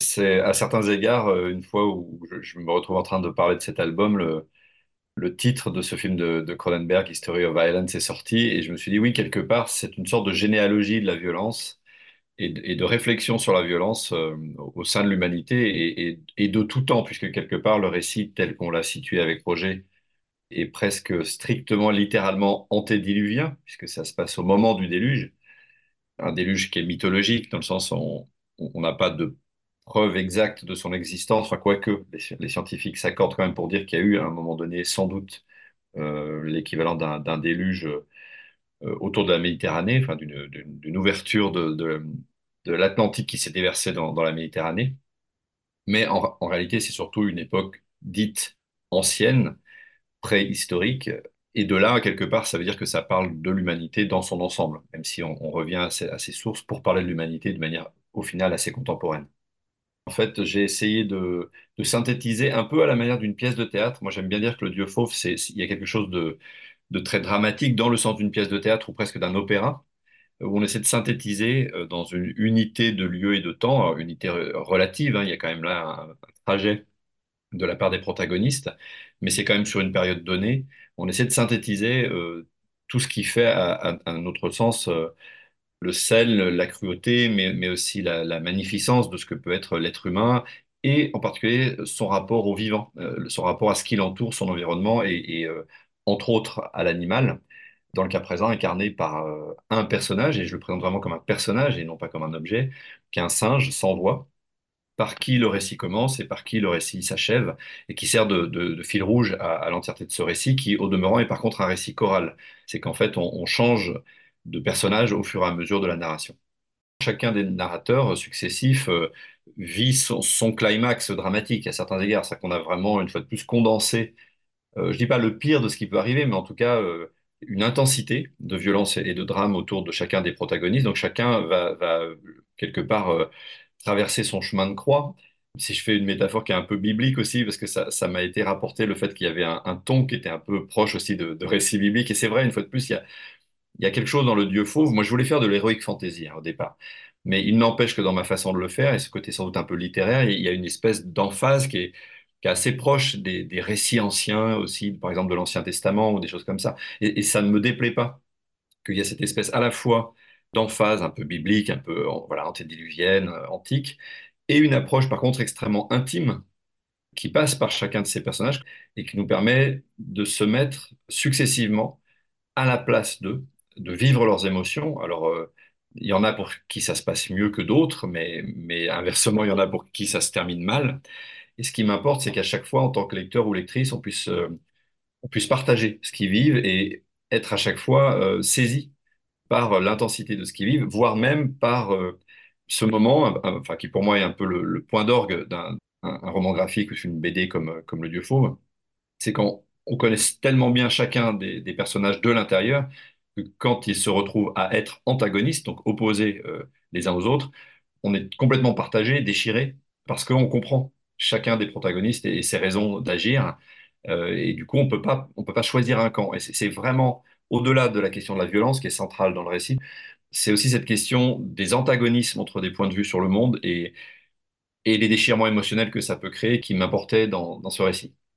c'est à certains égards, une fois où je me retrouve en train de parler de cet album, le titre de ce film de Cronenberg, History of Violence, est sorti, et je me suis dit, oui, quelque part, c'est une sorte de généalogie de la violence et de réflexion sur la violence au sein de l'humanité et de tout temps, puisque quelque part, le récit tel qu'on l'a situé avec Roger est presque strictement, littéralement antédiluvien, puisque ça se passe au moment du déluge, un déluge qui est mythologique, dans le sens où on n'a pas de preuve exacte de son existence, enfin quoique les scientifiques s'accordent quand même pour dire qu'il y a eu à un moment donné sans doute l'équivalent d'un déluge autour de la Méditerranée, enfin d'une ouverture de l'Atlantique qui s'est déversée dans la Méditerranée. Mais en réalité, c'est surtout une époque dite ancienne, préhistorique. Et de là, quelque part, ça veut dire que ça parle de l'humanité dans son ensemble, même si on revient à ces sources pour parler de l'humanité de manière, au final, assez contemporaine. En fait, j'ai essayé de synthétiser un peu à la manière d'une pièce de théâtre. Moi, j'aime bien dire que le Dieu fauve, il y a quelque chose de très dramatique dans le sens d'une pièce de théâtre ou presque d'un opéra, où on essaie de synthétiser dans une unité de lieu et de temps, alors, unité relative, hein, il y a quand même là un trajet de la part des protagonistes, mais c'est quand même sur une période donnée. On essaie de synthétiser tout ce qui fait, à notre sens, le sel, la cruauté, mais aussi la magnificence de ce que peut être l'être humain, et en particulier son rapport au vivant, son rapport à ce qui l'entoure, son environnement, et entre autres à l'animal, dans le cas présent incarné par un personnage, et je le présente vraiment comme un personnage et non pas comme un objet, qui est un singe sans voix, par qui le récit commence et par qui le récit s'achève, et qui sert de fil rouge à l'entièreté de ce récit, qui, au demeurant, est par contre un récit choral. C'est qu'en fait, on change de personnage au fur et à mesure de la narration. Chacun des narrateurs successifs vit son climax dramatique à certains égards. C'est-à-dire qu'on a vraiment, une fois de plus, condensé, je dis pas le pire de ce qui peut arriver, mais en tout cas, une intensité de violence et de drame autour de chacun des protagonistes. Donc chacun va quelque part traverser son chemin de croix. Si je fais une métaphore qui est un peu biblique aussi, parce que ça m'a été rapporté le fait qu'il y avait un ton qui était un peu proche aussi de récits bibliques. Et c'est vrai, une fois de plus, il y a quelque chose dans le Dieu fauve. Moi, je voulais faire de l'héroïque fantasy hein, au départ. Mais il n'empêche que dans ma façon de le faire, et ce côté sans doute un peu littéraire, il y a une espèce d'emphase qui est assez proche des récits anciens aussi, par exemple de l'Ancien Testament ou des choses comme ça. Et ça ne me déplaît pas qu'il y a cette espèce à la fois d'emphase un peu biblique, un peu voilà, antédiluvienne, antique, et une approche par contre extrêmement intime qui passe par chacun de ces personnages et qui nous permet de se mettre successivement à la place d'eux, de vivre leurs émotions. Alors, il y en a pour qui ça se passe mieux que d'autres, mais inversement, il y en a pour qui ça se termine mal. Et ce qui m'importe, c'est qu'à chaque fois, en tant que lecteur ou lectrice, on puisse partager ce qu'ils vivent et être à chaque fois saisi par l'intensité de ce qu'ils vivent, voire même par ce moment, enfin, qui pour moi est un peu le point d'orgue d'un roman graphique ou une BD comme Le Dieu Fauve, c'est qu'on connaît tellement bien chacun des personnages de l'intérieur que quand ils se retrouvent à être antagonistes, donc opposés les uns aux autres, on est complètement partagé, déchiré, parce qu'on comprend chacun des protagonistes et ses raisons d'agir. Et du coup, on peut pas choisir un camp. Et c'est vraiment au-delà de la question de la violence qui est centrale dans le récit. C'est aussi cette question des antagonismes entre des points de vue sur le monde et les déchirements émotionnels que ça peut créer qui m'importaient dans ce récit.